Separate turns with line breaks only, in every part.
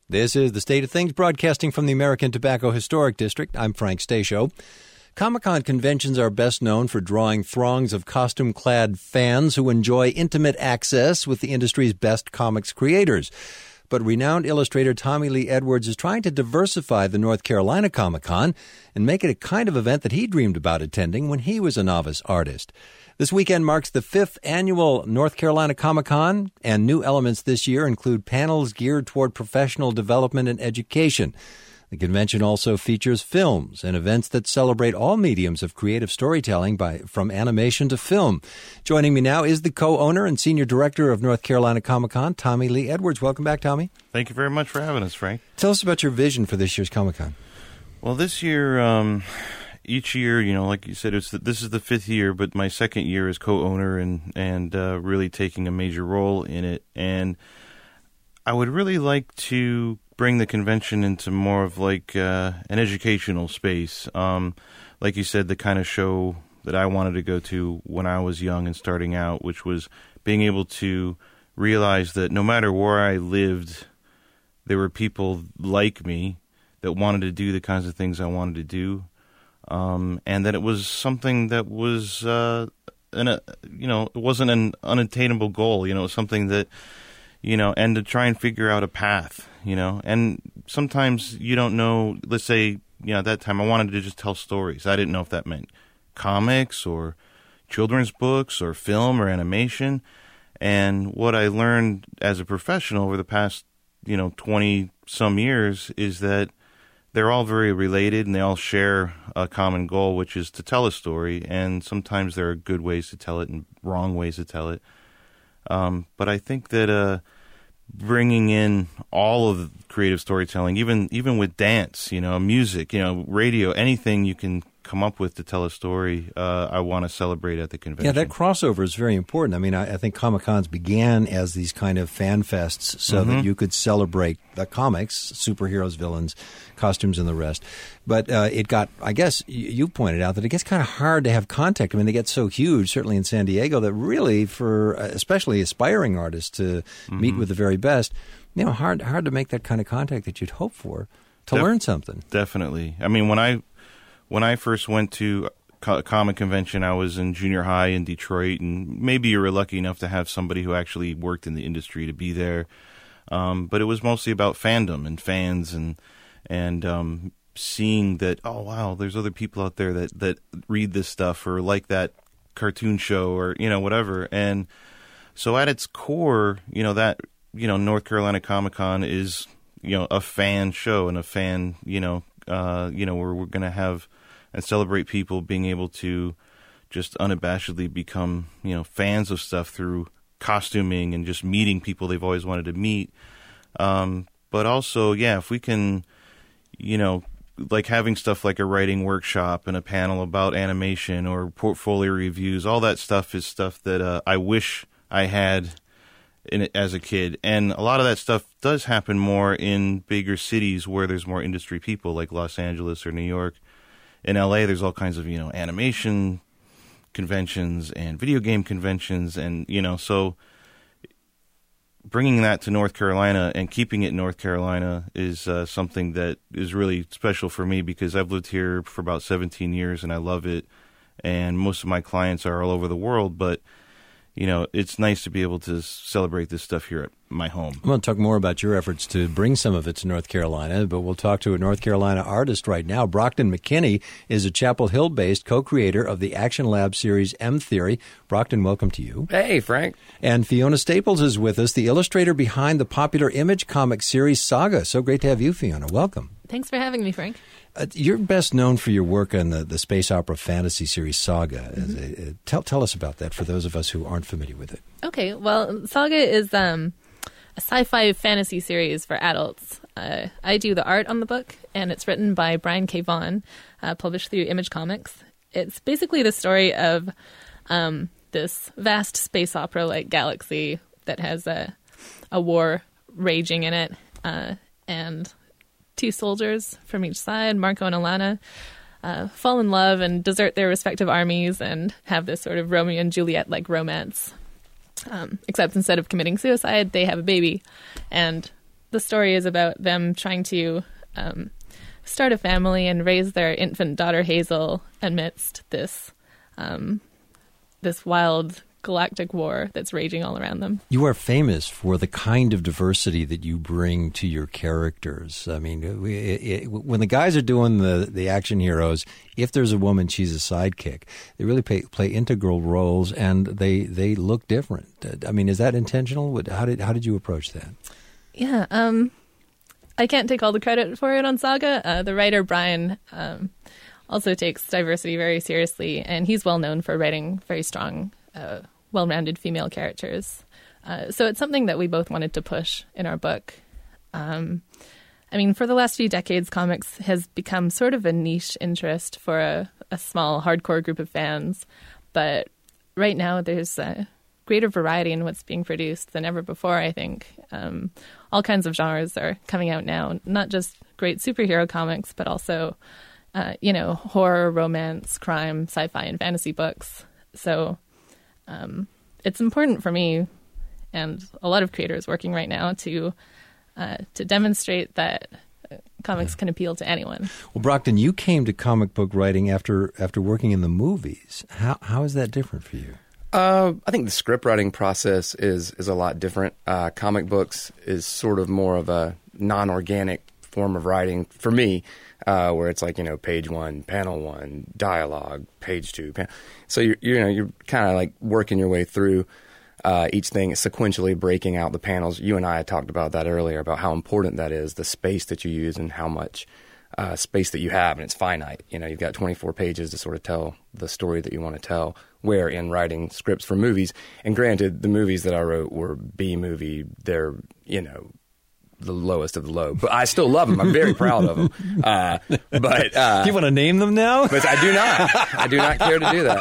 This is The State of Things, broadcasting from the American Tobacco Historic District. I'm Frank Stasio. Comic-Con conventions are best known for drawing throngs of costume-clad fans who enjoy intimate access with the industry's best comics creators. But renowned illustrator Tommy Lee Edwards is trying to diversify the North Carolina Comic-Con and make it a kind of event that he dreamed about attending when he was a novice artist. This weekend marks the 5th annual North Carolina Comic-Con, and new elements this year include panels geared toward professional development and education. The convention also features films and events that celebrate all mediums of creative storytelling, from animation to film. Joining me now is the co-owner and senior director of North Carolina Comic-Con, Tommy Lee Edwards. Welcome back, Tommy.
Thank you very much for having us, Frank.
Tell us about your vision for this year's Comic-Con.
Well, this year, each year, like you said, this is the 5th year, but my 2nd year as co-owner and really taking a major role in it. And I would really like to bring the convention into more of like an educational space. Like you said, the kind of show that I wanted to go to when I was young and starting out, which was being able to realize that no matter where I lived, there were people like me that wanted to do the kinds of things I wanted to do. And that it was something that was, it wasn't an unattainable goal. It was something that, and to try and figure out a path, and sometimes you don't know. Let's say, at that time I wanted to just tell stories. I didn't know if that meant comics or children's books or film or animation. And what I learned as a professional over the past, 20 some years is that they're all very related and they all share a common goal, which is to tell a story. And sometimes there are good ways to tell it and wrong ways to tell it. But I think that bringing in all of creative storytelling, even with dance, music, radio, anything you can come up with to tell a story, I want to celebrate at the convention.
Yeah, that crossover is very important. I mean, I think Comic-Cons began as these kind of fan fests so that you could celebrate the comics, superheroes, villains, costumes, and the rest. But it got, I guess, you pointed out that it gets kind of hard to have contact. I mean, they get so huge, certainly in San Diego, that really for especially aspiring artists to meet with the very best, hard to make that kind of contact that you'd hope for to learn something.
Definitely. I mean, when I first went to a comic convention, I was in junior high in Detroit, and maybe you were lucky enough to have somebody who actually worked in the industry to be there. But it was mostly about fandom and fans and seeing that, oh, wow, there's other people out there that read this stuff or like that cartoon show or, whatever. And so at its core, North Carolina Comic-Con is, a fan show and a fan, where we're going to have and celebrate people being able to just unabashedly become, fans of stuff through costuming and just meeting people they've always wanted to meet. But also, if we can, like having stuff like a writing workshop and a panel about animation or portfolio reviews, all that stuff is stuff that I wish I had in it as a kid. And a lot of that stuff does happen more in bigger cities where there's more industry people, like Los Angeles or New York. In LA, there's all kinds of, animation conventions and video game conventions. And, so bringing that to North Carolina and keeping it in North Carolina is something that is really special for me because I've lived here for about 17 years and I love it. And most of my clients are all over the world, but it's nice to be able to celebrate this stuff here at my home.
I'm going to talk more about your efforts to bring some of it to North Carolina, but we'll talk to a North Carolina artist right now. Brockton McKinney is a Chapel Hill-based co-creator of the Action Lab series M Theory. Brockton, welcome to you.
Hey, Frank.
And Fiona Staples is with us, the illustrator behind the popular Image comic series Saga. So great to have you, Fiona. Welcome.
Thanks for having me, Frank.
You're best known for your work on the space opera fantasy series Saga. Tell us about that for those of us who aren't familiar with it.
Okay, well, Saga is a sci-fi fantasy series for adults. I do the art on the book, and it's written by Brian K. Vaughan, published through Image Comics. It's basically the story of this vast space opera-like galaxy that has a war raging in it, and two soldiers from each side, Marco and Alana, fall in love and desert their respective armies and have this sort of Romeo and Juliet-like romance. Except instead of committing suicide, they have a baby. And the story is about them trying to start a family and raise their infant daughter Hazel amidst this wild galactic war that's raging all around them.
You are famous for the kind of diversity that you bring to your characters. I mean, when the guys are doing the action heroes, if there's a woman, she's a sidekick. They really play integral roles, and they look different. I mean, is that intentional? How did you approach that?
Yeah, I can't take all the credit for it on Saga. The writer Brian also takes diversity very seriously, and he's well known for writing very strong, well-rounded female characters. So it's something that we both wanted to push in our book. I mean, for the last few decades, comics has become sort of a niche interest for a small, hardcore group of fans. But right now, there's a greater variety in what's being produced than ever before, I think. All kinds of genres are coming out now, not just great superhero comics, but also, horror, romance, crime, sci-fi, and fantasy books. So it's important for me and a lot of creators working right now to demonstrate that comics can appeal to anyone.
Well, Brockton, you came to comic book writing after working in the movies. How is that different for you?
I think the script writing process is a lot different. Comic books is sort of more of a non-organic form of writing for me, where it's like, page 1, panel 1, dialogue, page 2. So you're kind of like working your way through each thing, sequentially breaking out the panels. You and I had talked about that earlier, about how important that is, the space that you use and how much space that you have, and it's finite. You've got 24 pages to sort of tell the story that you want to tell, where in writing scripts for movies, and granted, the movies that I wrote were B-movie, they're, the lowest of the low. But I still love them. I'm very proud of them. But
do you want to name them now?
But I do not. I do not care to do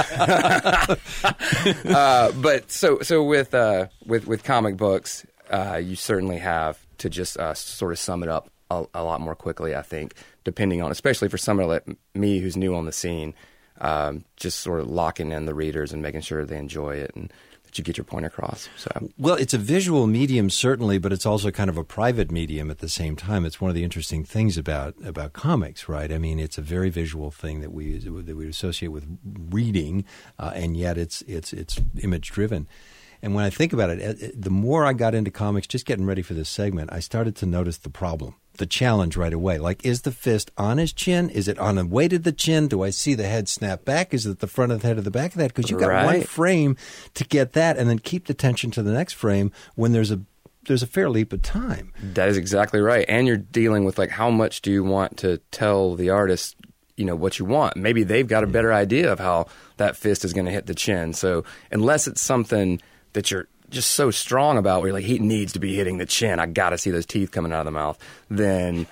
that. But so with comic books, you certainly have to just sort of sum it up a lot more quickly, I think, depending on, especially for somebody like me who's new on the scene, just sort of locking in the readers and making sure they enjoy it and that you get your point across. So, well,
it's a visual medium, certainly, but it's also kind of a private medium at the same time. It's one of the interesting things about comics, right? I mean, it's a very visual thing that we associate with reading, and yet it's image-driven. And when I think about it, the more I got into comics, just getting ready for this segment, I started to notice the problem, the challenge right away. Like, is the fist on his chin? Is it on the way to the chin? Do I see the head snap back? Is it the front of the head or the back of that? Because you've got one frame to get that and then keep the tension to the next frame when there's a fair leap of time.
That is exactly right. And you're dealing with, like, how much do you want to tell the artist, what you want? Maybe they've got a better idea of how that fist is going to hit the chin. So unless it's something that you're just so strong about, where you're like, he needs to be hitting the chin, I got to see those teeth coming out of the mouth, then,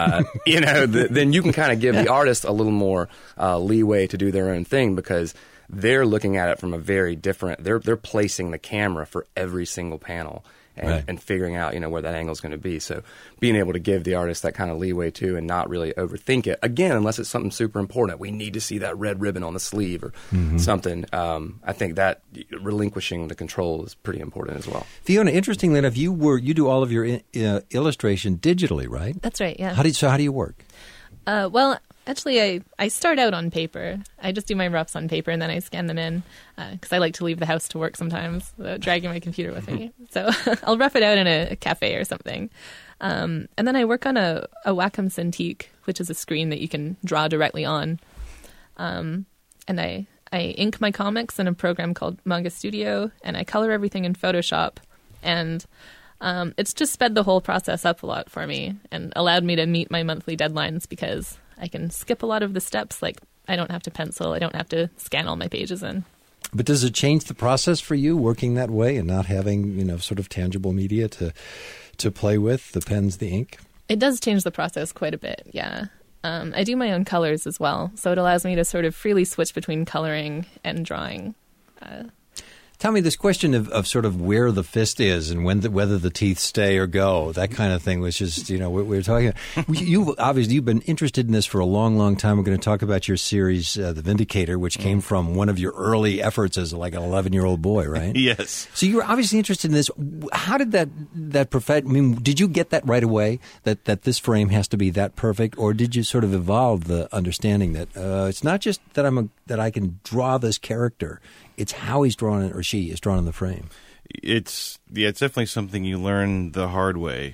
then you can kind of give the artist a little more leeway to do their own thing, because they're looking at it from a very different, they're placing the camera for every single panel and figuring out, where that angle is going to be. So being able to give the artist that kind of leeway too, and not really overthink it, again, unless it's something super important. We need to see that red ribbon on the sleeve or something. I think that relinquishing the control is pretty important as well.
Fiona, interestingly enough, you do all of your illustration digitally, right?
That's right, yeah.
How do you work?
Well, actually, I start out on paper. I just do my roughs on paper, and then I scan them in, because I like to leave the house to work sometimes, dragging my computer with me. So I'll rough it out in a cafe or something. And then I work on a Wacom Cintiq, which is a screen that you can draw directly on. And I ink my comics in a program called Manga Studio, and I color everything in Photoshop. And it's just sped the whole process up a lot for me and allowed me to meet my monthly deadlines, because I can skip a lot of the steps. Like, I don't have to pencil. I don't have to scan all my pages in.
But does it change the process for you, working that way and not having, sort of tangible media to play with, the pens, the ink?
It does change the process quite a bit, yeah. I do my own colors as well, so it allows me to sort of freely switch between coloring and drawing.
Tell me, this question of sort of where the fist is and whether the teeth stay or go, that kind of thing was just, we were talking about. You've been interested in this for a long, long time. We're going to talk about your series, The Vindicator, which came from one of your early efforts as like an 11-year-old boy, right?
Yes.
So you were obviously interested in this. How did that perfect? I mean, did you get that right away, that this frame has to be that perfect, or did you sort of evolve the understanding that it's not just that I can draw this character, it's how he's drawn it or she is drawn in the frame?
It's definitely something you learn the hard way.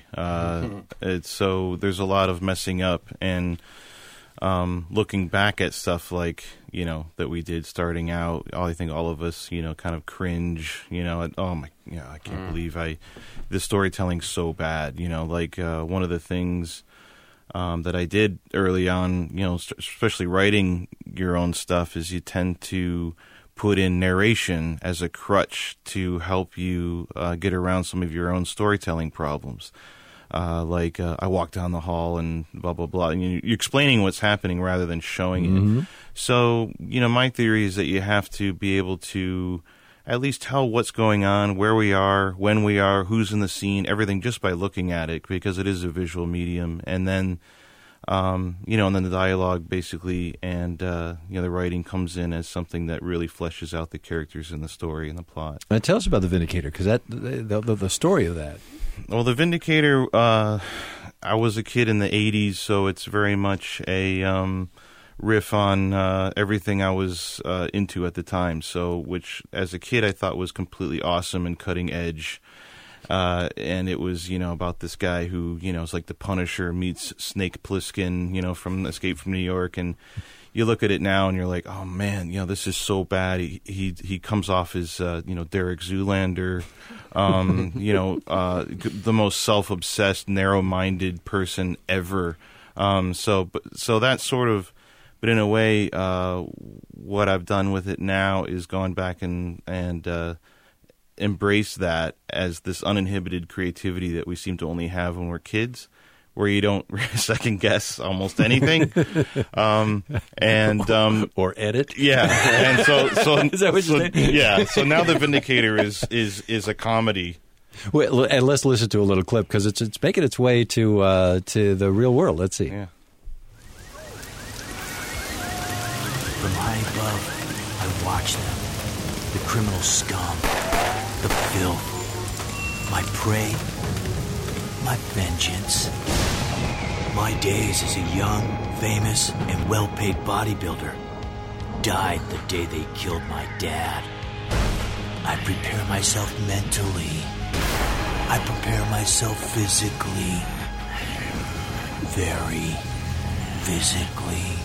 So there's a lot of messing up and looking back at stuff like, that we did starting out. I think all of us, kind of cringe, I can't believe the storytelling's so bad, one of the things that I did early on, especially writing your own stuff, is you tend to put in narration as a crutch to help you get around some of your own storytelling problems. I walk down the hall and blah, blah, blah. And you're explaining what's happening rather than showing it. So, my theory is that you have to be able to at least tell what's going on, where we are, when we are, who's in the scene, everything just by looking at it, because it is a visual medium. And then, and then the dialogue basically and, the writing comes in as something that really fleshes out the characters in the story and the plot.
Tell us about The Vindicator, because the story of that.
Well, The Vindicator, I was a kid in the 80s, so it's very much a riff on everything I was into at the time. So, which as a kid I thought was completely awesome and cutting edge. And it was, about this guy who, is like the Punisher meets Snake Plissken, from Escape from New York. And you look at it now and you're like, oh man, this is so bad. He comes off as, Derek Zoolander, the most self-obsessed, narrow-minded person ever. So that's sort of, but in a way, what I've done with it now is gone back and embrace that as this uninhibited creativity that we seem to only have when we're kids, where you don't second guess almost anything,
or edit.
Yeah, and so
is that what you're saying?
Yeah. So now The Vindicator is a comedy.
Well, and let's listen to a little clip because it's making its way to the real world. Let's see.
Yeah.
From high above, I watch them, the criminal scum, the filth, my prey, my vengeance. My days as a young, famous, and well-paid bodybuilder died the day they killed my dad. I prepare myself mentally. I prepare myself physically. Very physically.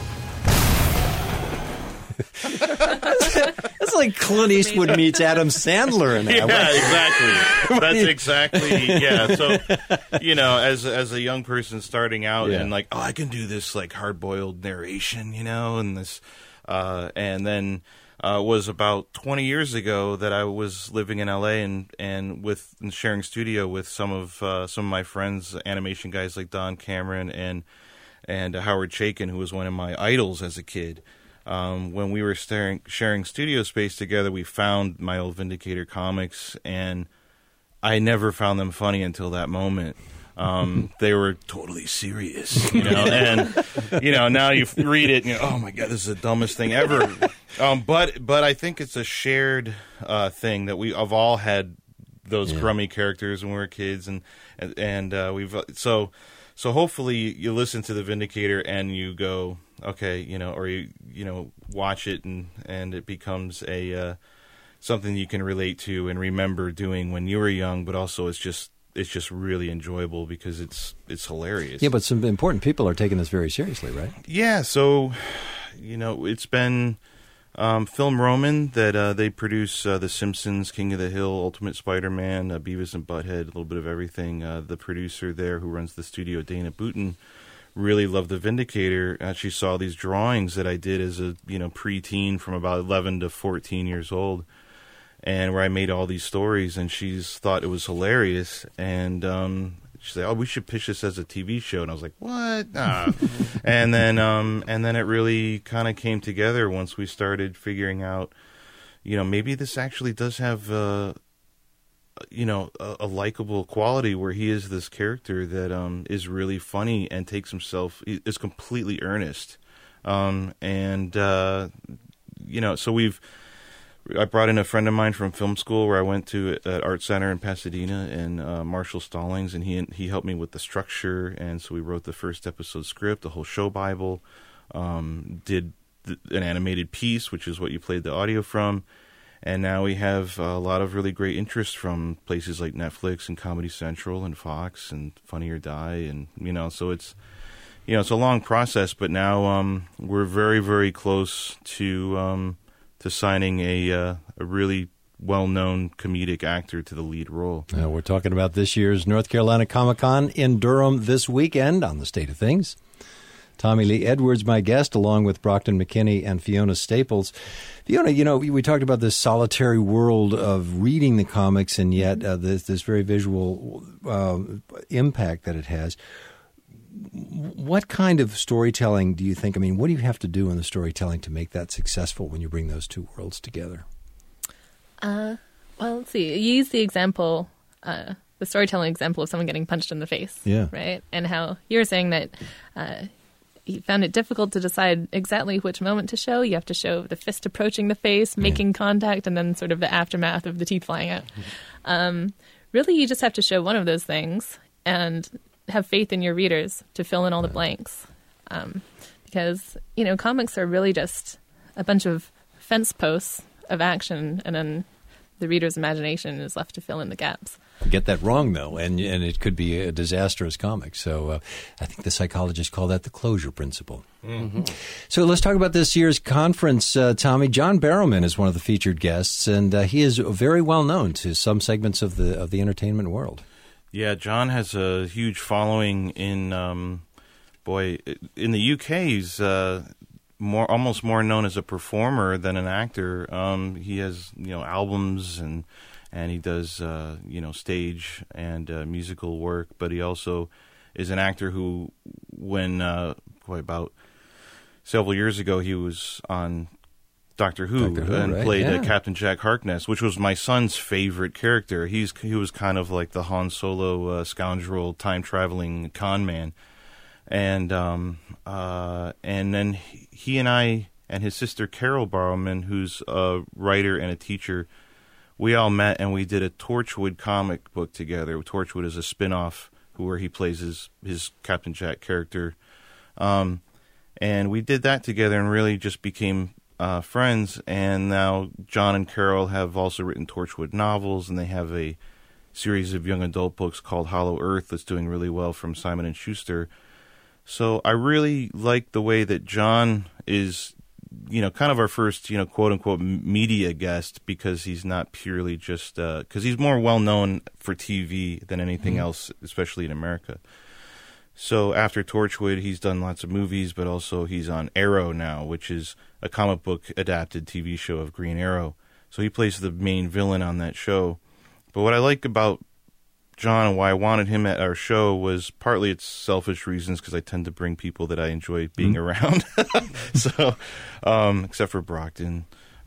That's like Clint Eastwood meets Adam Sandler in that.
Yeah, exactly. That's exactly, yeah. So, as a young person starting out and like, I can do this like hard-boiled narration, and this, and then was about 20 years ago that I was living in LA and sharing studio with some of my friends, animation guys like Don Cameron and Howard Chaykin, who was one of my idols as a kid. When we were sharing studio space together, we found my old Vindicator comics, and I never found them funny until that moment. They were totally serious, and, now you read it and oh my God, this is the dumbest thing ever. But I think it's a shared thing that we have all had those crummy characters when we were kids, and we've so hopefully you listen to The Vindicator and you go, okay, or you watch it and it becomes a something you can relate to and remember doing when you were young, but also it's just really enjoyable because it's hilarious.
Yeah, but some important people are taking this very seriously, right?
Yeah, so it's been Film Roman that they produce The Simpsons, King of the Hill, Ultimate Spider-Man, Beavis and Butthead, a little bit of everything. The producer there who runs the studio, Dana Booten, really loved The Vindicator. She saw these drawings that I did as a preteen from about 11 to 14 years old, and where I made all these stories, and she's thought it was hilarious, and she said, "Oh, we should pitch this as a TV show." And I was like, "What?" Nah. and then it really kind of came together once we started figuring out, maybe this actually does have a likable quality where he is this character that is really funny and is completely earnest. So I brought in a friend of mine from film school where I went to at Art Center in Pasadena, and Marshall Stallings, and he helped me with the structure, and so we wrote the first episode script, the whole show Bible, did an animated piece, which is what you played the audio from, and now we have a lot of really great interest from places like Netflix and Comedy Central and Fox and Funny or Die, and so it's it's a long process, but now we're very, very close to signing a really well-known comedic actor to the lead role.
We're talking about this year's North Carolina Comic-Con in Durham this weekend on The State of Things. Tommy Lee Edwards, my guest, along with Brockton McKinney and Fiona Staples. Fiona, we talked about this solitary world of reading the comics, and yet this very visual impact that it has. What kind of storytelling do you think? I mean, what do you have to do in the storytelling to make that successful when you bring those two worlds together?
Well, let's see. You use the example, the storytelling example of someone getting punched in the face, right? And how you're saying that you found it difficult to decide exactly which moment to show. You have to show the fist approaching the face, making contact, and then sort of the aftermath of the teeth flying out. Really, you just have to show one of those things and have faith in your readers to fill in all the blanks. Because, comics are really just a bunch of fence posts of action, and then the reader's imagination is left to fill in the gaps.
Get that wrong, though, and it could be a disastrous comic. So I think the psychologists call that the closure principle. Mm-hmm. So let's talk about this year's conference, Tommy. John Barrowman is one of the featured guests, and he is very well known to some segments of the entertainment world.
Yeah, John has a huge following in in the UK. He's almost more known as a performer than an actor. He has albums and he does stage and musical work, but he also is an actor who, when about several years ago, he was on Doctor Who and
right?
played Captain Jack Harkness, which was my son's favorite character. He was kind of like the Han Solo scoundrel, time-traveling con man. And then he and I and his sister Carol Barrowman, who's a writer and a teacher, we all met and we did a Torchwood comic book together. Torchwood is a spin-off where he plays his Captain Jack character. And we did that together and really just became friends. And now John and Carol have also written Torchwood novels, and they have a series of young adult books called Hollow Earth that's doing really well from Simon & Schuster. So I really like the way that John is, kind of our first, quote-unquote media guest, because he's not purely just, because he's more well-known for TV than anything else, especially in America. So after Torchwood, he's done lots of movies, but also he's on Arrow now, which is a comic book adapted TV show of Green Arrow. So he plays the main villain on that show. But what I like about John and why I wanted him at our show was partly it's selfish reasons, because I tend to bring people that I enjoy being around. So, except for Brockton.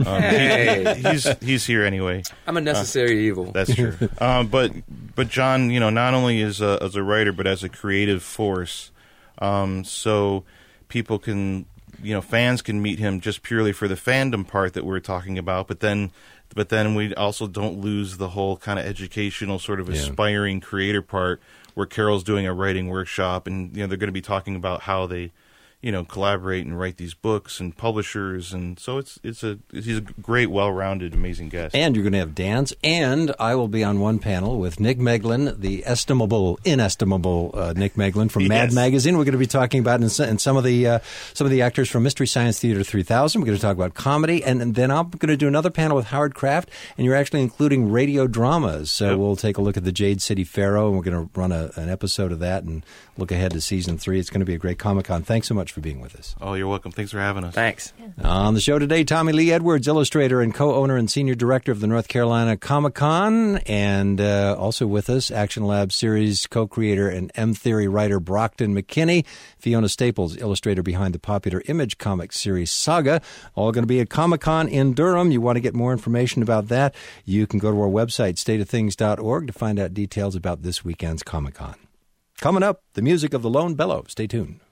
He's here anyway.
I'm a necessary evil.
That's true. But John, not only as a writer, but as a creative force. So people can, fans can meet him just purely for the fandom part that we're talking about. But then we also don't lose the whole kind of educational, sort of aspiring creator part, where Carol's doing a writing workshop, and they're going to be talking about how they, collaborate and write these books and publishers, and so he's a great, well-rounded, amazing guest. And you're going to have dance, and I will be on one panel with Nick Meglin, the inestimable Nick Meglin from Mad Magazine. We're going to be talking about and some of the actors from Mystery Science Theater 3000. We're going to talk about comedy, and then I'm going to do another panel with Howard Kraft, and you're actually including radio dramas. So we'll take a look at the Jade City Pharaoh, and we're going to run an episode of that and look ahead to season 3. It's going to be a great Comic-Con. Thanks so much
for being with us.
Oh, you're welcome. Thanks for having us.
Thanks.
On the show today, Tommy Lee Edwards, illustrator and co-owner and senior director of the North Carolina Comic-Con, and also with us, Action Lab series co-creator and M-Theory writer Brockton McKinney, Fiona Staples, illustrator behind the popular Image Comics series Saga, all going to be at Comic-Con in Durham. You want to get more information about that, you can go to our website, stateofthings.org, to find out details about this weekend's Comic-Con. Coming up, the music of the Lone Bellow. Stay tuned.